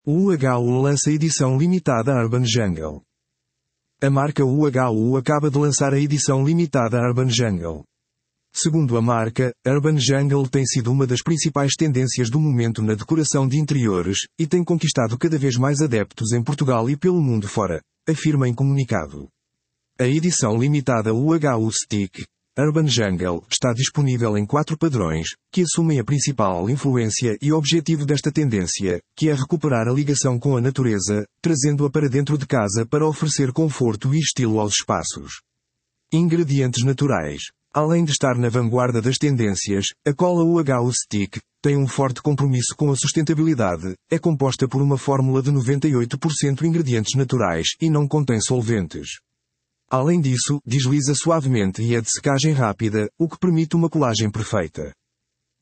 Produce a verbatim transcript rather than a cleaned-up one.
O U H U lança edição limitada Urban Jungle. A marca U H U acaba de lançar a edição limitada Urban Jungle. Segundo a marca, Urban Jungle tem sido uma das principais tendências do momento na decoração de interiores, e tem conquistado cada vez mais adeptos em Portugal e pelo mundo fora, afirma em comunicado. A edição limitada U H U Stick Urban Jungle está disponível em quatro padrões, que assumem a principal influência e objetivo desta tendência, que é recuperar a ligação com a natureza, trazendo-a para dentro de casa para oferecer conforto e estilo aos espaços. Ingredientes naturais. Além de estar na vanguarda das tendências, a cola U H U Stick tem um forte compromisso com a sustentabilidade, é composta por uma fórmula de noventa e oito por cento ingredientes naturais e não contém solventes. Além disso, desliza suavemente e é de secagem rápida, o que permite uma colagem perfeita.